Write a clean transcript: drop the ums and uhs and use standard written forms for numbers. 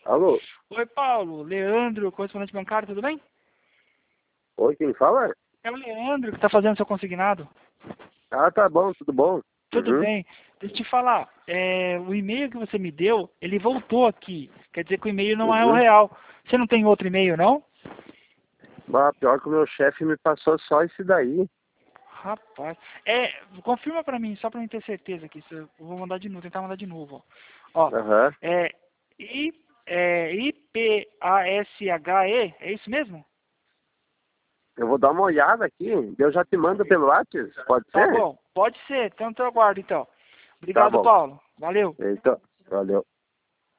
Alô? Oi, Paulo. Leandro, correspondente bancário, tudo bem? Oi, quem fala? É o Leandro que está fazendo seu consignado. Ah, tá bom, tudo bom. Tudo Uhum. bem. Deixa eu te falar. O e-mail que você me deu, ele voltou aqui. Quer dizer que o e-mail não é o Uhum. real. Você não tem outro e-mail, não? Mas pior que o meu chefe me passou só esse daí. Rapaz. Confirma pra mim, só pra mim ter certeza aqui. Eu vou mandar de novo, tentar mandar de novo. Ó, Aham. é, IPASHE, é isso mesmo? Eu vou dar uma olhada aqui. Eu já te mando pelo WhatsApp, pode Tá ser? bom, pode ser. Tanto eu aguardo, então. Tá Obrigado, bom. Paulo. Valeu. Então, valeu.